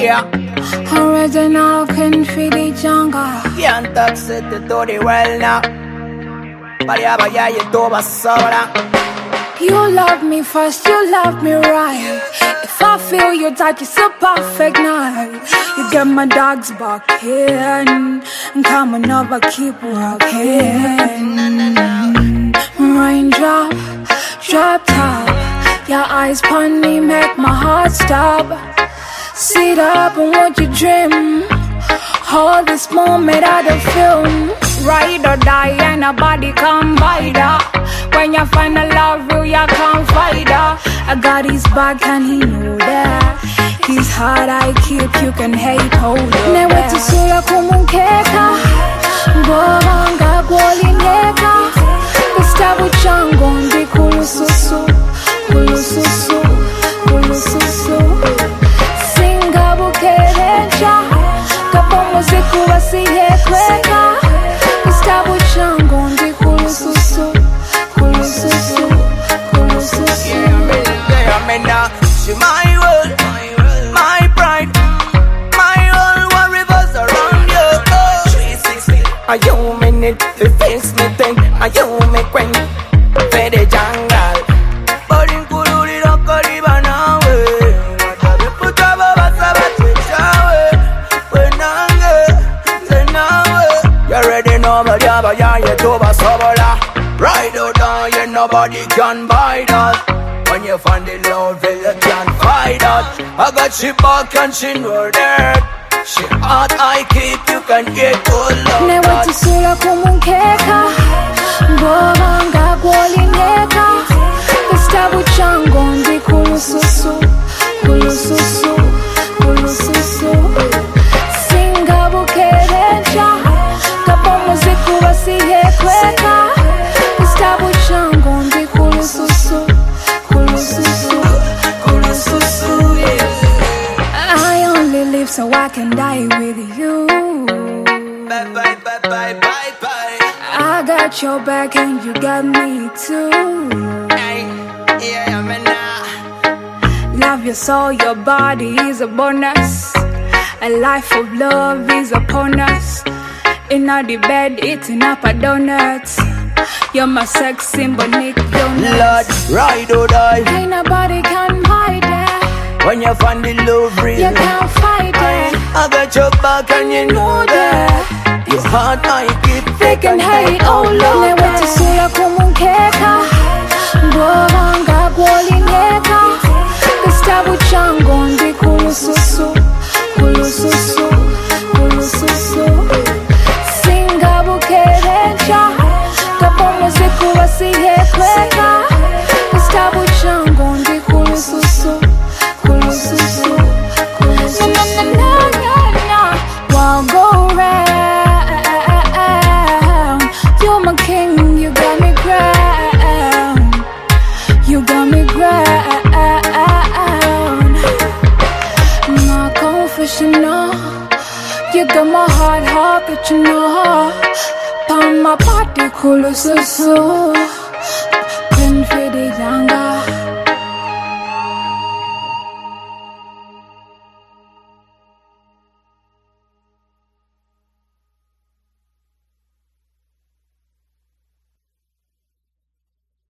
Yeah. Original King for the jungle. Can't touch it to the well now. Vaya, you do basura. You love me first, you love me right. If I feel your touch, it's a perfect night. You get my dogs barking, and come on over, keep walking. Raindrop, drop top. Your eyes pon me, make my heart stop. Sit up and watch you dream. Hold this moment out of film. Ride or die and nobody come by that. When you find a love real, you can't fight that. I got his back and he know that. His heart I keep, you can hate, hold up. Never to sula kumunkeka. Bovanga goli neka. Gustavo chango ndi kulususu. Kulususu, kulususu. Singa bukerenja. Kapo muziku wasiye kweka. Gustavo chango ndi kulususu. Kulususu, kulususu. Yeah, she my world, my pride, my whole world revolves around you. 360. Are you minute to fix me thing? Are you me queen? For the jungle. But in Kuluri don't call now. We put up a you already know about Yaba, you do a sobola. Ride out down, you nobody can buy that. When you find the love, you can't fight that. I got she back and she know that. She hot, I keep, you can get all love. Never to sula kumunkeka. Bovanga goli neka. Gustavo chango ndi kulususu. Kulususu, kulususu. Singa bukerenja. Kapo muziku wasiye kweka. Gustavo chango ndi kulususu. Kulususu, kulususu, yeah. I only live so I can die with you. Bye, bye, bye, bye, bye, bye. I got your back and you got me too. Hey, yeah, man. Love your soul, your body is a bonus. A life of love is upon us. In the bed, eating up a donut. You're my sex symbol, Nick Jonas. Lord, ride or die. Ain't nobody can hide that. When you find the love real, You can't fight it. I got your back and you know that. Your heart I keep, They can hate, oh Lord. Never to sula kumunkeka. Bovanga goli neka. Gustavo chango ndi kulususu. Kulususu, kulususu. Singa bukerenja. Kapo muziku wasiye kweka. Gustavo chango ndi kulususu. Kulususu, kulususu. While go round. You're my king, you got me ground. You got me ground. My confessional. You got my heart, that you know. On my body, kulususu.